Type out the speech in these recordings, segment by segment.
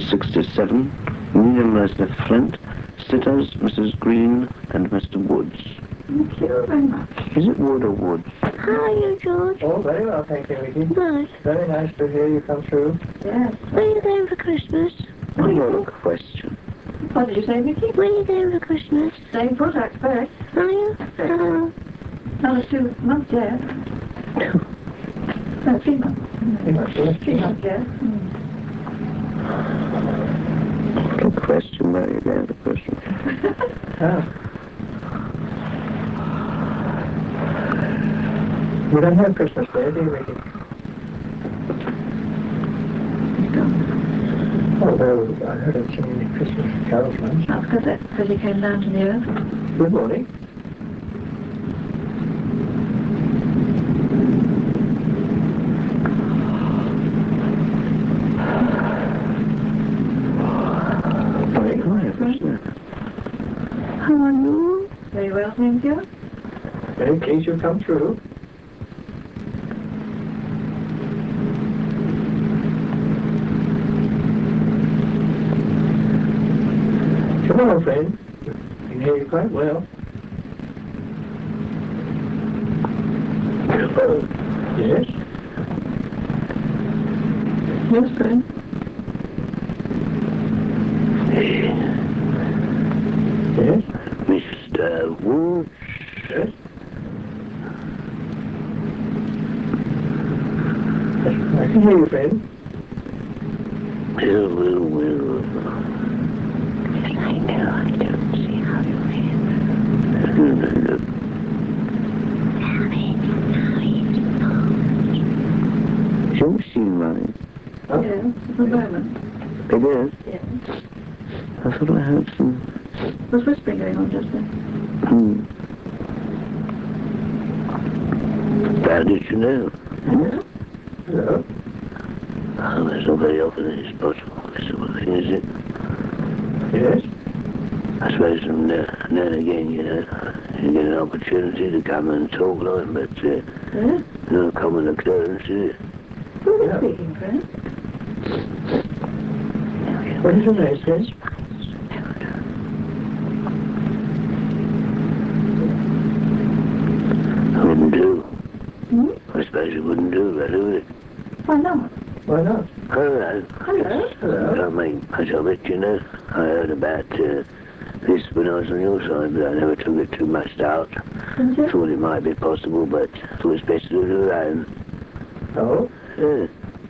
67, William Leslie Flint. Sitters, Mrs. Green and Mr. Woods. Thank you very much. Is it Wood or Woods? How are you, George? Oh, very well, thank you, Vicky. Good. Very nice to hear you come through. Yes. Where are you going for Christmas? What a question. What did you say, Vicky? Where are you going for Christmas? Staying put, I expect. Are you? Another 2 months yet. No, 3 months. 3 months, yes. 3 months yet. What a question, where are you going for Christmas? We don't have Christmas Day, do you, Vicky? Although I heard him singing the Christmas carols once. That's because he came down to the earth. Good morning. How are you? Very well, thank you. Very pleased you've come through. Come on, friend. I can hear you quite well. Yes? Yes, friend. Yes? Mr. Woods. Yes? I can hear you, friend. Well. I know, I don't see how you feel. Don't seem right. Oh? Yes, for a moment. It is? Yes. I thought I heard some... Was whispering going on just then? How did you know? Hello? Hello? Oh, that's not very often it's possible. This sort of thing, is it? Yes? I suppose from now and again, you get an opportunity to come and talk like, but Yes? no common occurrence, is it? Who is speaking, friend? What is your name, friend? I wouldn't do. Hmm? I suppose it wouldn't do that, would it? Why not? Why not? Hello. Hello? Hello? Don't make much of it, I heard about this when I was on your side, but I never took it too much to heart. Thought it might be possible, but it was best to do it alone. Oh? Yeah.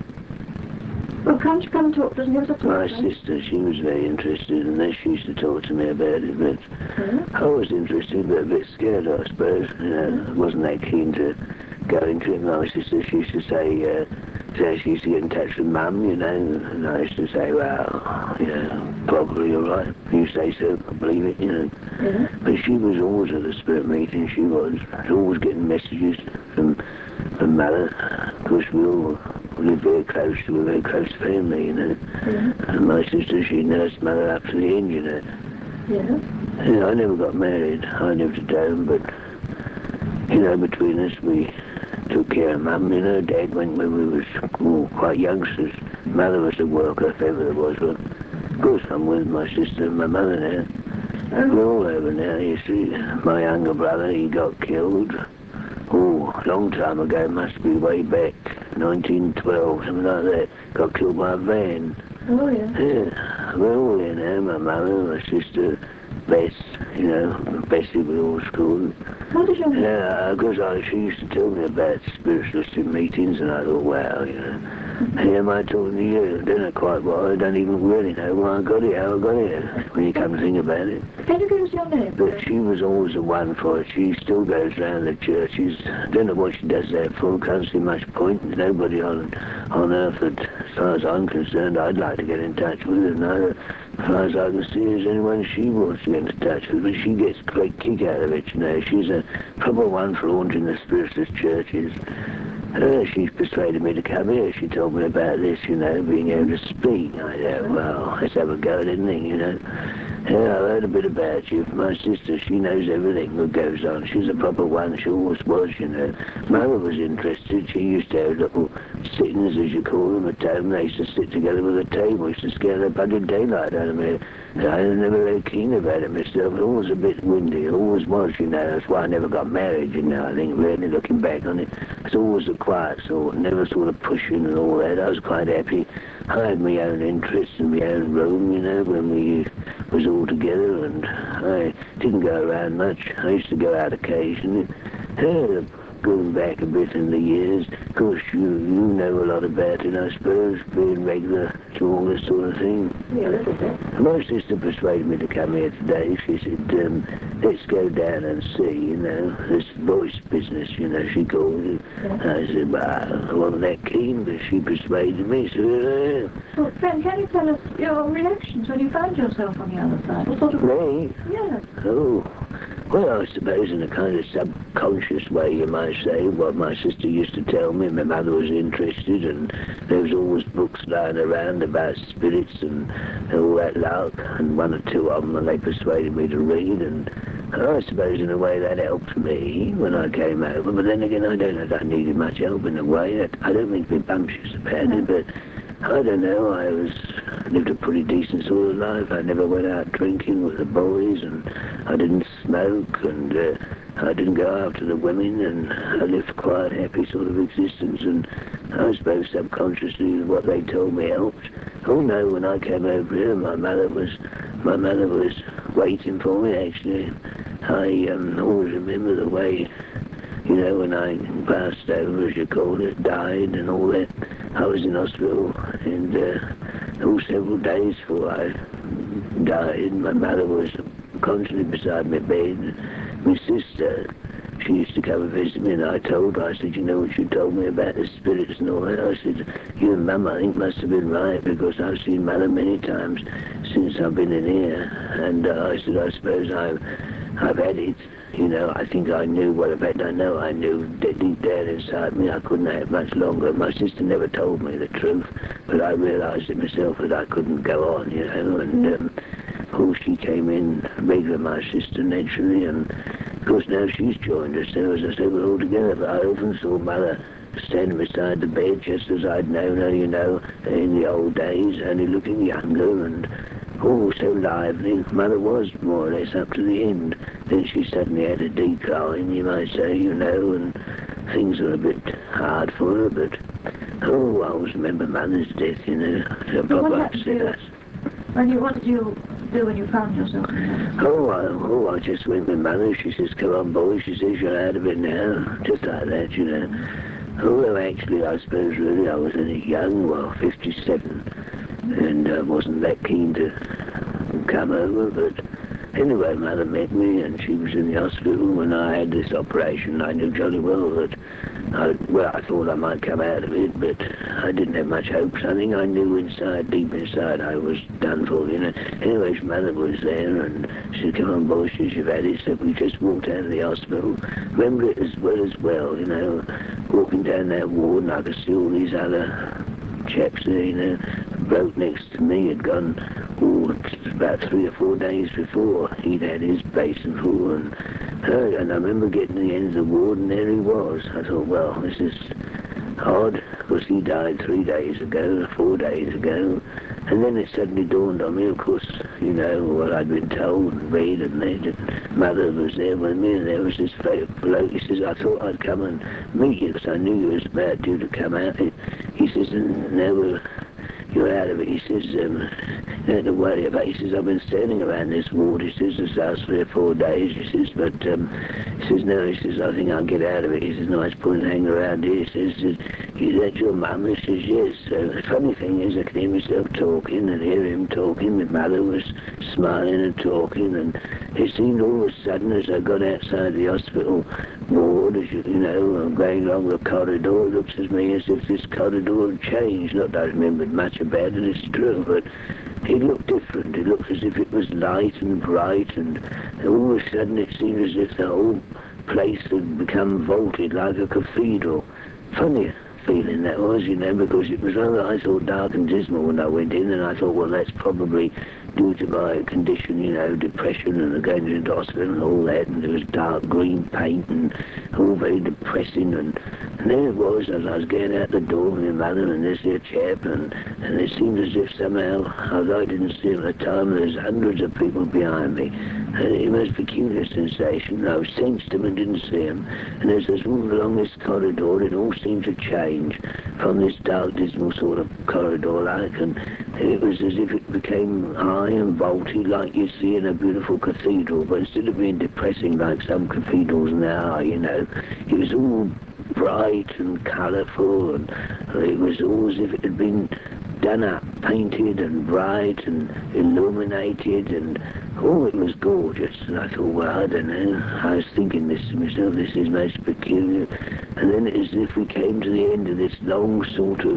Well, can't you come and talk to us and give us a talk? My sister, she was very interested in this. She used to talk to me about it, but I was interested, but a bit scared, I suppose. I wasn't that keen to go into it. My sister, she used to say she used to get in touch with Mum, and I used to say, well, probably you're right. You say so, I believe it, Yeah. But she was always at the spirit meeting. She was always getting messages from Mother. Of course, we all lived very close to a very close family, And my sister, she nursed Mother up to the end, Yeah. I never got married. I lived at home, but, between us, we took care of Mum. Dad went when we was quite youngsters. Mother was at work, if ever there was one. Of course, I'm with my sister and my mother now. We're all over now, you see. My younger brother, he got killed. A long time ago, must be way back, 1912, something like that. Got killed by a van. Oh, yeah. Yeah, we're all here now, my mother, my sister, Bess, Bessie we always called her. What is your name? Yeah, because she used to tell me about spiritualistic meetings, and I thought, wow, Here am I talking to you? I don't know quite what. I don't even really know why I got it, how I got it, when you come to think about it. Can you give us your name? But she was always the one for it. She still goes round the churches. I don't know what she does that for. Can't see much point. There's nobody on earth that, as far as I'm concerned, I'd like to get in touch with her. No, as far as I can see, there's anyone she wants to get in touch with. But she gets a great kick out of it, She's a proper one for launching the spiritualist churches. She persuaded me to come here. She told me about this, being able to speak. I said, well, let's have a go at anything, Yeah, I heard a bit about you. My sister, she knows everything that goes on. She's a proper one. She always was, you know. Mother was interested. She used to have little sittings, as you call them, at home. They used to sit together with a table. Used to scare the bugging daylight out of me. And I was never very keen about it myself. It always a bit windy. It always was, you know. That's why I never got married, you know. I think, really, looking back on it, it's always a quiet sort. Never sort of pushing and all that. I was quite happy. I had my own interests and my own room, you know, when we was all together, and I didn't go around much. I used to go out occasionally. Going back a bit in the years, of course you know a lot about it, I suppose, being regular to all this sort of thing. Yeah, a little bit. My sister persuaded me to come here today. She said, let's go down and see, you know, this voice business, you know, she called it. Yeah. I said, well, I wasn't that keen, but she persuaded me, so Well, Frank, can you tell us your reactions when you found yourself on the other side? What sort of... me? Yes. Oh, well, I suppose in a kind of subconscious way, you might say, what my sister used to tell me. My mother was interested, and there was always books lying around about spirits and all that lark, and one or two of them, and they persuaded me to read, and I suppose in a way that helped me when I came over. But then again, I don't know if I needed much help in a way. I don't mean to be bumptious about it, but I don't know, I lived a pretty decent sort of life. I never went out drinking with the boys, and I didn't smoke, and I didn't go after the women, and I lived a quite happy sort of existence, and I suppose subconsciously what they told me helped. Oh no, when I came over here, my mother was waiting for me, actually. I always remember the way, you know, when I passed over, as you call it, died and all that. I was in hospital, and several days before I died, my mother was constantly beside my bed. My sister, she used to come and visit me, and I told her, I said, you know what you told me about the spirits and all that? I said, you and Mum, I think, must have been right, because I've seen Mother many times since I've been in here. And I said, I suppose I've had it. You know, I think I knew, well, in fact, I know I knew that deep down inside me I couldn't have much longer. My sister never told me the truth, but I realised it myself that I couldn't go on, you know, and of course she came in regular, my sister, naturally, and of course now she's joined us, so as I said, we're all together, but I often saw Mother standing beside the bed just as I'd known her, you know, in the old days, only looking younger, and so lively. Mother was more or less up to the end. Then she suddenly had a decline, you might say, you know, and things were a bit hard for her, but I always remember Mother's death, you know. So Papa upset us. What did you do when you found yourself? I just went with Mother. She says, come on, boy. She says, you're out of it now. Just like that, you know. Although actually, I suppose really I was only young, 57. And I wasn't that keen to come over, but anyway, Mother met me, and she was in the hospital when I had this operation. I knew jolly well that, I thought I might come out of it, but I didn't have much hopes. I think I knew inside, deep inside, I was done for, you know. Anyway, Mother was there, and she said, come on, boys, you've had it. So we just walked out of the hospital. Remember it as well, you know, walking down that ward, and I could see all these other chaps there, you know. Bloke next to me had gone, about 3 or 4 days before. He'd had his basin full, and I remember getting to the end of the ward, and there he was. I thought, well, this is odd, because he died 3 days ago, 4 days ago, and then it suddenly dawned on me, of course, you know, what I'd been told and read, and Mother was there with me, and there was this bloke. He says, I thought I'd come and meet you, because I knew you was about due to come out. He says, no, you're out of it. He says, don't worry about it. He says, I've been standing around this ward. He says, this last 3 or 4 days. He says, but, he says, no, he says, I think I'll get out of it. He says, no, it's point hanging around here. He says, is that your mum? He says, yes. So the funny thing is, I could hear myself talking and hear him talking. My mother was smiling and talking, and it seemed all of a sudden as I got outside the hospital ward, as you know, going along the corridor, it looks to me as if this corridor had changed. Not that I remembered much about it, it's true, but it looked different. It looked as if it was light and bright, and all of a sudden it seemed as if the whole place had become vaulted like a cathedral. Funny feeling that was, you know, because it was rather, I thought, dark and dismal when I went in, and I thought, well, that's probably due to my condition, you know, depression and going into hospital and all that, and there was dark green paint and all very depressing, and there it was as I was getting out the door with my mother and this here chap, and it seemed as if somehow, although I didn't see him at the time, there's hundreds of people behind me, and it was a peculiar sensation. I sensed him and didn't see him, and as I was walking along this corridor, it all seemed to change from this dark, dismal sort of corridor like, and it was as if it became high and vaulty like you see in a beautiful cathedral, but instead of being depressing like some cathedrals now are, you know, it was all bright and colourful, and it was all as if it had been done up, painted and bright and illuminated, and oh, it was gorgeous. And I thought, well, I don't know, I was thinking this to myself, this is most peculiar. And then it was as if we came to the end of this long sort of,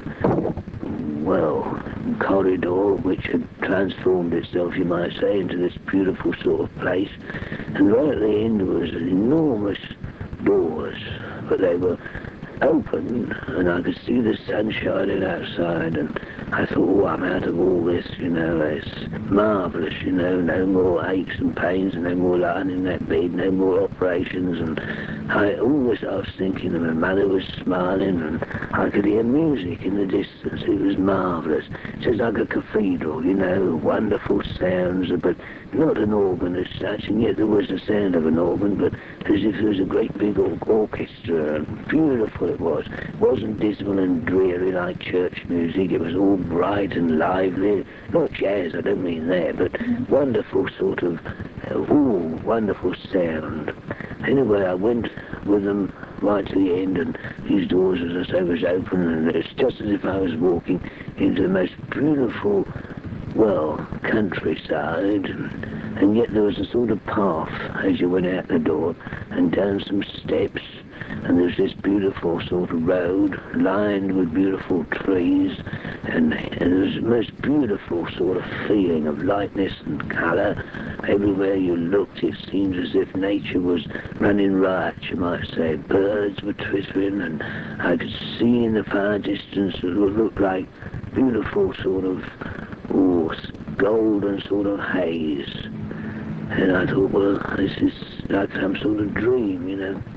well, corridor which had transformed itself, you might say, into this beautiful sort of place, and right at the end was enormous doors, but they were open and I could see the sun shining outside, and I thought, oh, I'm out of all this, you know, it's marvellous, you know, no more aches and pains, and no more lying in that bed, no more operations, and I was thinking, and my mother was smiling, and I could hear music in the distance. It was marvellous. It was like a cathedral, you know, wonderful sounds, but not an organ as such, and yet there was the sound of an organ, but as if there was a great big orchestra, and beautiful it was. It wasn't dismal and dreary like church music. It was all bright and lively. Not jazz, I don't mean that, but wonderful sort of, wonderful sound. Anyway, I went with them right to the end, and these doors, as I say, was open, and it's just as if I was walking into the most beautiful, well, countryside, and yet there was a sort of path as you went out the door, and down some steps, and there's this beautiful sort of road lined with beautiful trees, and there's the most beautiful sort of feeling of lightness and colour. Everywhere you looked, it seemed as if nature was running riot, you might say. Birds were twittering, and I could see in the far distance what looked like beautiful sort of golden sort of haze. And I thought, well, this is like some sort of dream, you know.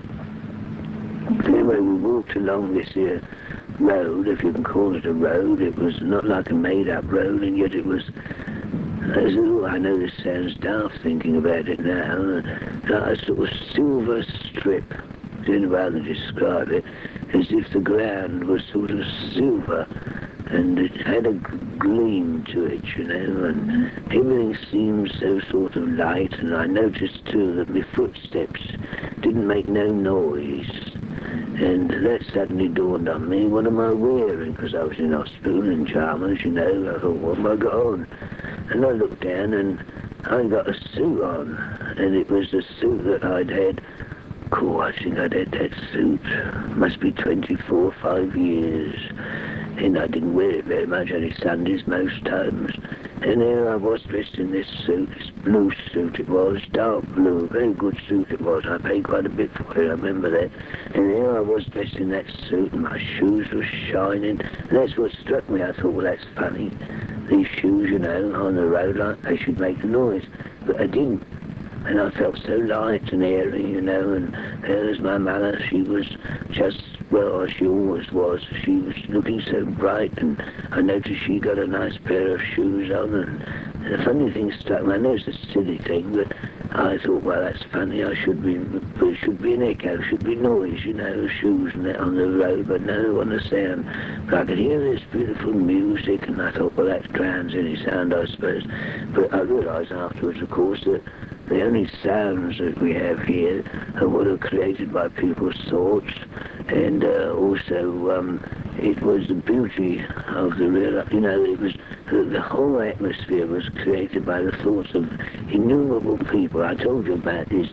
Anyway, we walked along this here road, if you can call it a road. It was not like a made-up road, and yet it was, as though, I know this sounds daft thinking about it now, like a sort of silver strip, I don't know how to describe it, as if the ground was sort of silver, and it had a gleam to it, you know, and everything seemed so sort of light, and I noticed too that my footsteps didn't make no noise, and that suddenly dawned on me, what am I wearing? Because I was in hospital in Chalmers, you know. I thought, what have I got on? And I looked down, and I got a suit on, and it was the suit that I'd had. Cool, I think I'd had that suit, must be 24, 5 years, and I didn't wear it very much, only Sundays most times. And there I was dressed in this suit, this blue suit it was, dark blue, very good suit it was. I paid quite a bit for it, I remember that. And there I was dressed in that suit, and my shoes were shining, and that's what struck me. I thought, well, that's funny. These shoes, you know, on the road, like, they should make a noise, but I didn't. And I felt so light and airy, you know, and there was my mother. She was just, well, as she always was. She was looking so bright, and I noticed she got a nice pair of shoes on, and the funny thing struck me. I know it's a silly thing, but I thought, well, that's funny. There should be an echo, should be noise, you know, shoes and that on the road, but no on the sound. But I could hear this beautiful music, and I thought, well, that drowns any sound, I suppose. But I realised afterwards, of course, that the only sounds that we have here are what are created by people's thoughts, and also it was the beauty of the real, you know, it was the whole atmosphere was created by the thoughts of innumerable people. I told you about this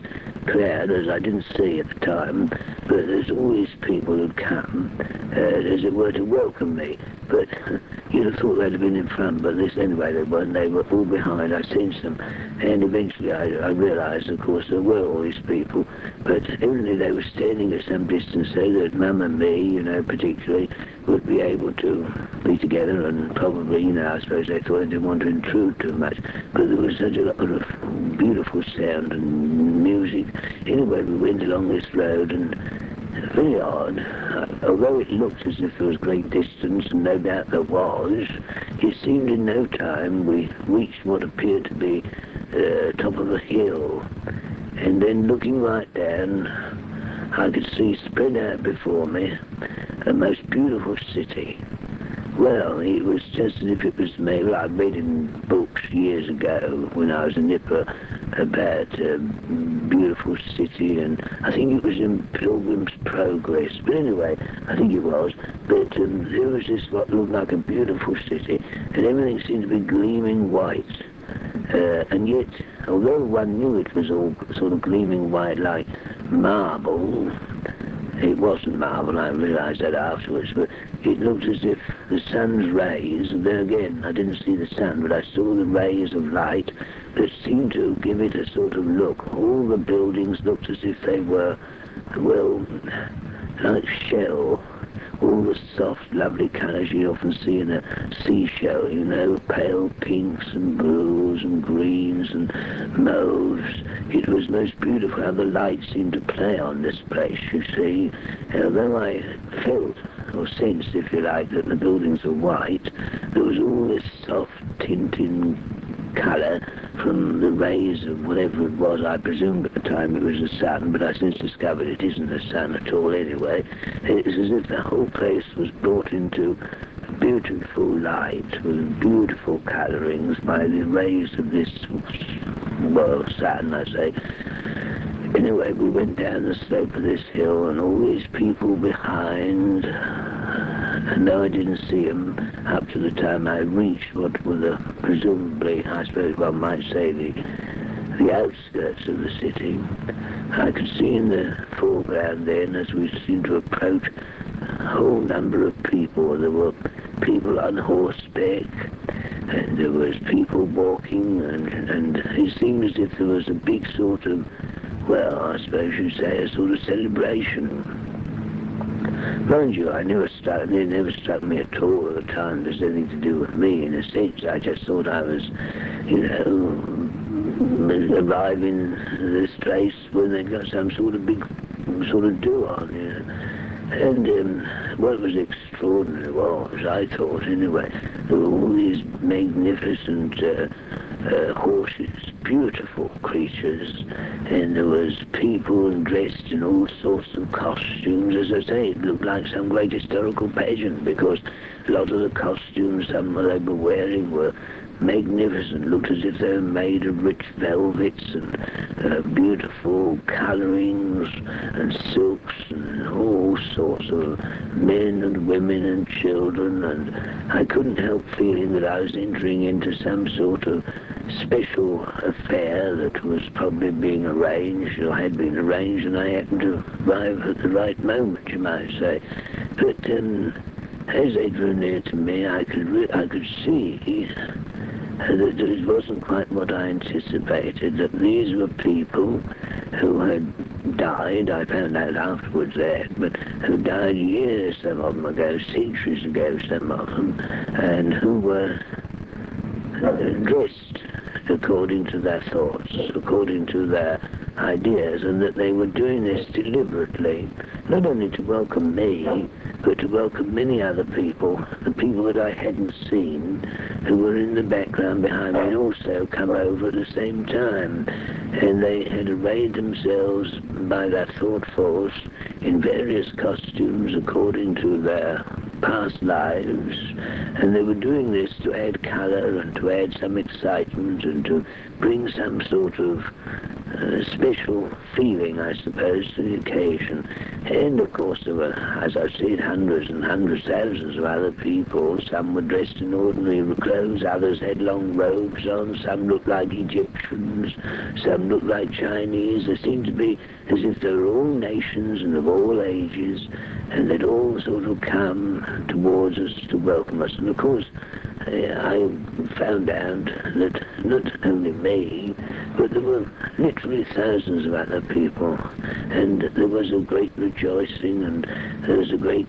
crowd, as I didn't see at the time, but there's always people who'd come, as it were, to welcome me. But you'd have thought they'd have been in front, but anyway, they weren't. They were all behind. I sensed them. And eventually I realised, of course, there were all these people, but evidently they were standing at some distance so that Mum and me, particularly, would be able to be together, and probably, I suppose they thought they didn't want to intrude too much. But there was such a lot of beautiful sound and music. Anyway, we went along this road, and very odd. Although it looked as if there was great distance, and no doubt there was, it seemed in no time we reached what appeared to be top of a hill. And then looking right down, I could see spread out before me a most beautiful city. Well, it was just as if it was made. Well, I read in books years ago when I was a nipper about a beautiful city, and I think it was in Pilgrim's Progress. But anyway, I think it was. But there was this what looked like a beautiful city, and everything seemed to be gleaming white. And yet, although one knew it was all sort of gleaming white like marble, it wasn't marble. I realised that afterwards, but it looked as if the sun's rays, and then again, I didn't see the sun, but I saw the rays of light that seemed to give it a sort of look. All the buildings looked as if they were, well, like shell. All the soft, lovely colours you often see in a seashell, pale pinks and blues and greens and mauves. It was most beautiful how the light seemed to play on this place, you see. And although I felt, or sensed, if you like, that the buildings were white, there was all this soft tinting colour from the rays of whatever it was. I presumed at the time it was the sun, but I since discovered it isn't the sun at all anyway. It's as if the whole place was brought into beautiful light with beautiful colourings by the rays of this, well, sun, I say. Anyway, we went down the slope of this hill, and all these people behind, and though I didn't see them up to the time I reached what were the, presumably, I suppose one might say, the outskirts of the city, I could see in the foreground then, as we seemed to approach, a whole number of people. There were people on horseback, and there was people walking, and it seemed as if there was a big sort of, well, I suppose you'd say a sort of celebration. Mind you, it never struck me at all at the time there's anything to do with me, in a sense. I just thought I was, arriving at this place when they got some sort of big sort of do on, And what was extraordinary was, I thought anyway, there were all these magnificent horses, beautiful creatures, and there was people dressed in all sorts of costumes. As I say, it looked like some great historical pageant, because a lot of the costumes some they were wearing were magnificent, looked as if they were made of rich velvets and beautiful colourings and silks and all sorts of men and women and children, and I couldn't help feeling that I was entering into some sort of special affair that was probably being arranged, or had been arranged, and I happened to arrive at the right moment, you might say. But as they drew near to me, I could see that it wasn't quite what I anticipated, that these were people who had died, I found out afterwards that, but who died years, some of them ago, centuries ago, some of them, and who were dressed according to their thoughts, according to their ideas, and that they were doing this deliberately, not only to welcome me, but to welcome many other people, the people that I hadn't seen, who were in the background behind me, and also come over at the same time. And they had arrayed themselves by their thought force in various costumes according to their past lives, and they were doing this to add colour and to add some excitement and to bring some sort of special feeling, I suppose, to the occasion. And of course there were, as I've said, hundreds and hundreds, thousands of other people. Some were dressed in ordinary clothes, others had long robes on, some looked like Egyptians, some looked like Chinese. There seemed to be as if they were all nations and of all ages, and they'd all sort of come towards us to welcome us. And of course, I found out that not only me, but there were literally thousands of other people, and there was a great rejoicing, and there was a great,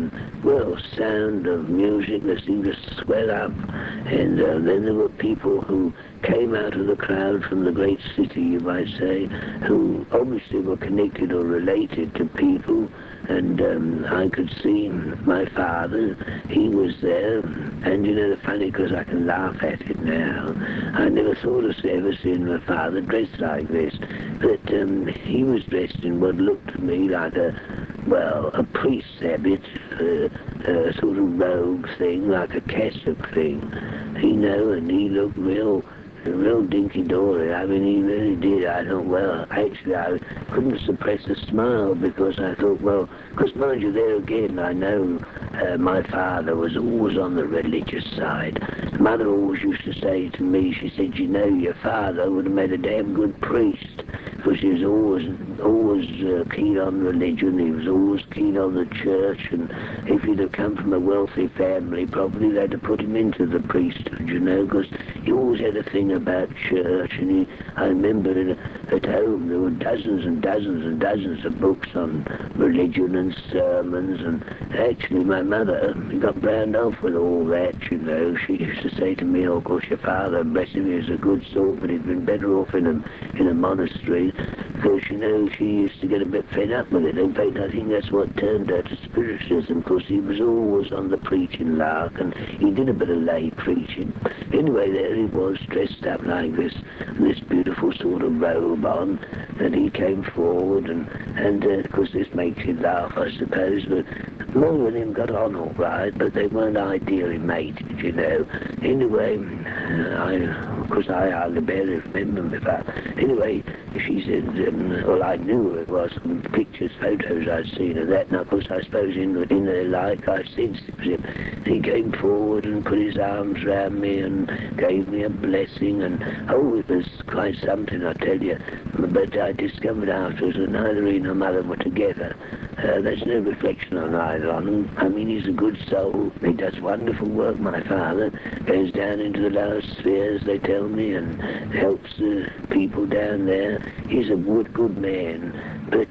sound of music that seemed to swell up, and then there were people who came out of the crowd from the great city, you might say, who obviously were connected or related to people. And I could see my father, he was there, and you know, the funny, because I can laugh at it now, I never thought of ever seeing my father dressed like this, but he was dressed in what looked to me like a priest's habit, a sort of robe thing, like a cassock thing, you know, and he looked real dinky-dory. I mean, he really did. I thought, actually, I couldn't suppress a smile, because I thought, because mind you, there again, I know my father was always on the religious side. Mother always used to say to me, she said, you know, your father would have made a damn good priest, because he was always keen on religion. He was always keen on the church, and if he'd have come from a wealthy family, probably they'd have put him into the priesthood, you know, because he always had a thing about church. And I remember at home there were dozens and dozens and dozens of books on religion and sermons, and actually my mother got browned off with all that, you know. She used to say to me, of course, your father, bless him, he was a good sort, but he'd been better off in a monastery, because, you know, she used to get a bit fed up with it. In fact, I think that's what turned her to spiritualism, because he was always on the preaching lark, and he did a bit of lay preaching. Anyway, there he was, dressed up like this beautiful sort of robe on, and he came forward, and of course this makes you laugh, I suppose, but Mother and him got on all right, but they weren't ideally mated, you know. Anyway, of course I hardly barely remember my father. Anyway, she said, I knew who it was from pictures, photos I'd seen of that, and of course I suppose in their life I sensed it was him. He came forward and put his arms round me and gave me a blessing, and it was quite something, I tell you. But I discovered afterwards that neither he nor Mother were together. There's no reflection on either on him. I mean, he's a good soul. He does wonderful work, my father. Goes down into the lower spheres, they tell me, and helps the people down there. He's a good man. But,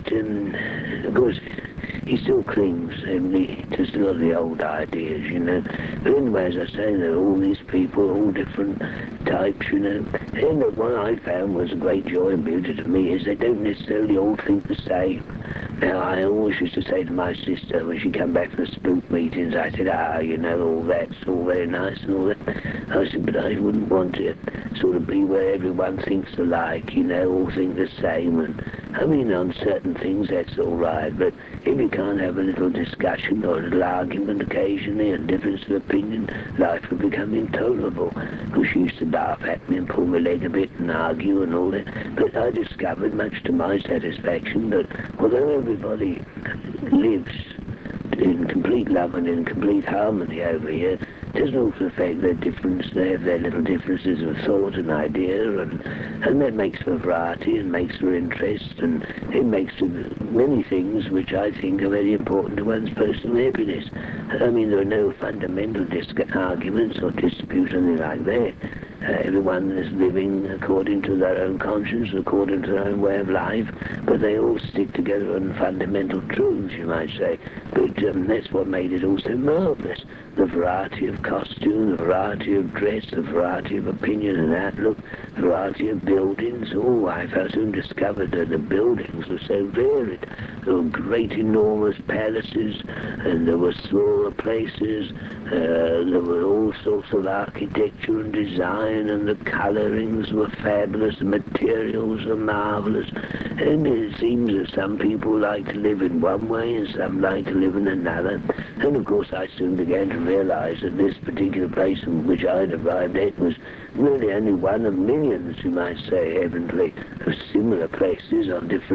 of course, he still clings to still of the old ideas, you know. But anyway, as I say, there are all these people, all different types, you know. And what I found was a great joy and beauty to me is they don't necessarily all think the same. Now, I always used to say to my sister when she came back from the spook meetings, I said, you know, all that's all very nice and all that. I said, but I wouldn't want to sort of be where everyone thinks alike, you know, all think the same. And I mean, on certain things, that's all right, but if you can't have a little discussion or a little argument occasionally and difference of opinion, life will become intolerable. Because she used to laugh at me and pull my leg a bit and argue and all that. But I discovered, much to my satisfaction, that although everybody lives in complete love and in complete harmony over here, it doesn't also affect their difference. They have their little differences of thought and idea, and that makes for variety and makes for interest, and it makes for many things which I think are very important to one's personal happiness. I mean, there are no fundamental arguments or disputes or anything like that. Everyone is living according to their own conscience, according to their own way of life, but they all stick together on fundamental truths, you might say. But that's what made it all so marvellous. The variety of costume, the variety of dress, the variety of opinion and outlook, the variety of buildings. I soon discovered that the buildings were so varied. There were great, enormous palaces, and there were smaller places. There were all sorts of architecture and design, and the colorings were fabulous, the materials were marvelous. And it seems that some people like to live in one way and some like to live in another. And of course I soon began to realize that this particular place in which I'd arrived at was really only one of millions, you might say, evidently, of similar places on different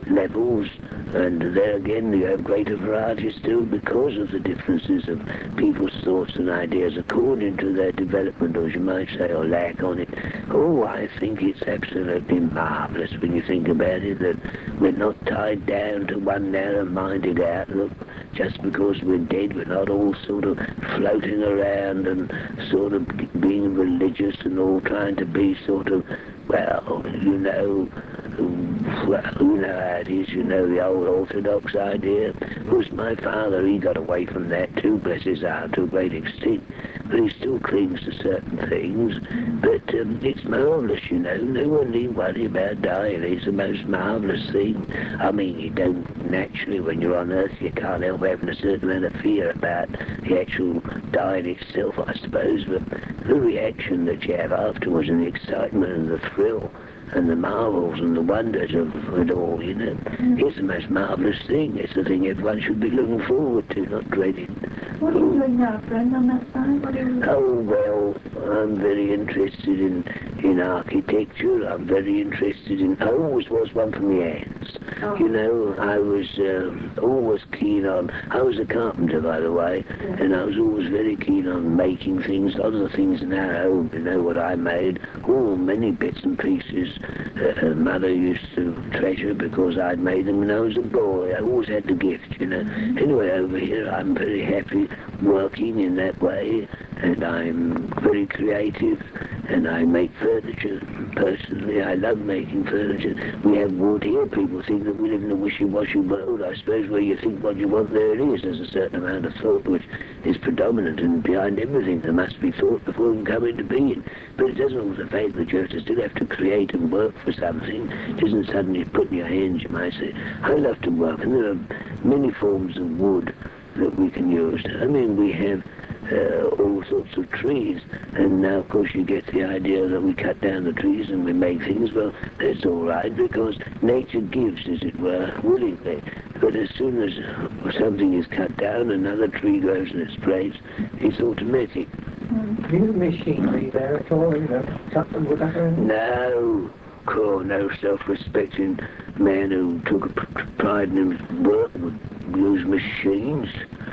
levels, and there again you have greater variety still because of the differences of people's thoughts and ideas according to their development, or as you might say, or lack on it. Oh, I think it's absolutely marvellous when you think about it, that we're not tied down to one narrow-minded outlook just because we're dead. We're not all sort of floating around and sort of being religious and all trying to be sort of, well, you know how it is, the old orthodox idea. Of course, my father, he got away from that too, bless his heart, to a great extent, but he still clings to certain things. But it's marvellous, no one need worry about dying. It's the most marvellous thing. I mean, you don't naturally, when you're on earth, you can't help having a certain amount of fear about the actual dying itself, I suppose, but the reaction that you have afterwards and the excitement and the thrill and the marvels and the wonders of it all, it's the most marvellous thing. It's the thing everyone should be looking forward to, not dreading. What are you doing now, friend, on that side? What are you... Oh, well, I'm very interested in architecture. I'm very interested in... I always was one for my hands. Oh. I was always keen on... I was a carpenter, by the way, and I was always very keen on making things. A lot of the things in our home, what I made, many bits and pieces. Mother used to treasure because I'd made them when I was a boy. I always had the gift, Anyway, over here I'm very happy working in that way, and I'm very creative, and I make furniture. Personally, I love making furniture. We have wood here. People think that we live in a wishy-washy world. I suppose where you think what you want, there it is. There's a certain amount of thought which is predominant, and behind everything there must be thought before it can come into being. But it doesn't alter the fact that you have to still have to create and work for something. It isn't suddenly put in your hands, you might say. I love to work, and there are many forms of wood that we can use. I mean, we have all sorts of trees, and now of course you get the idea that we cut down the trees and we make things. Well, that's all right, because nature gives, as it were, willingly. But as soon as something is cut down, another tree grows in its place. It's automatic. Do you use machinery there at all, cut the wood up? No. No self-respecting man who took pride in his work would use machines.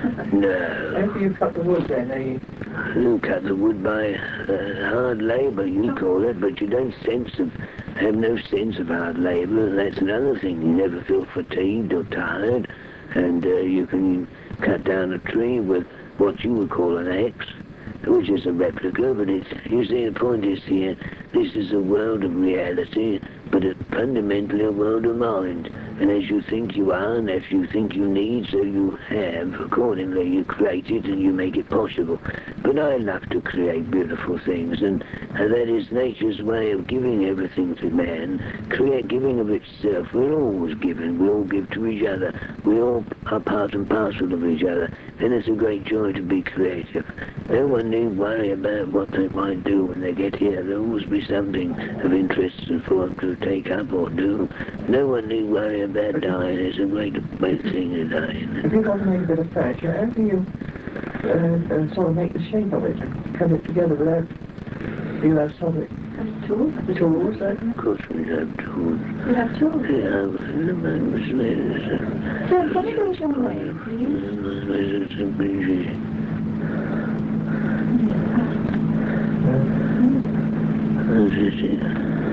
No. How do you cut the wood then? You cut the wood by hard labour, you call it, but you don't have no sense of hard labour. That's another thing. You never feel fatigued or tired, and you can cut down a tree with what you would call an axe, which is a replica, but you see, the point is here, this is a world of reality, but it's fundamentally a world of mind. And as you think you are, and as you think you need, so you have. Accordingly, you create it and you make it possible. But I love to create beautiful things, and that is nature's way of giving everything to man, giving of itself. We're always giving. We all give to each other. We all are part and parcel of each other. And it's a great joy to be creative. No one need worry about what they might do when they get here. There'll always be something of interest for them to take up or do. No one need worry about dying. It's a great thing to die. If you want to make a bit of furniture, how do you sort of make the shape of it, cut it together without, do you have solid Tools? tools? Of course we have tools. You have tools? Yeah, the man was later. Sir, can you go some way, please? Please.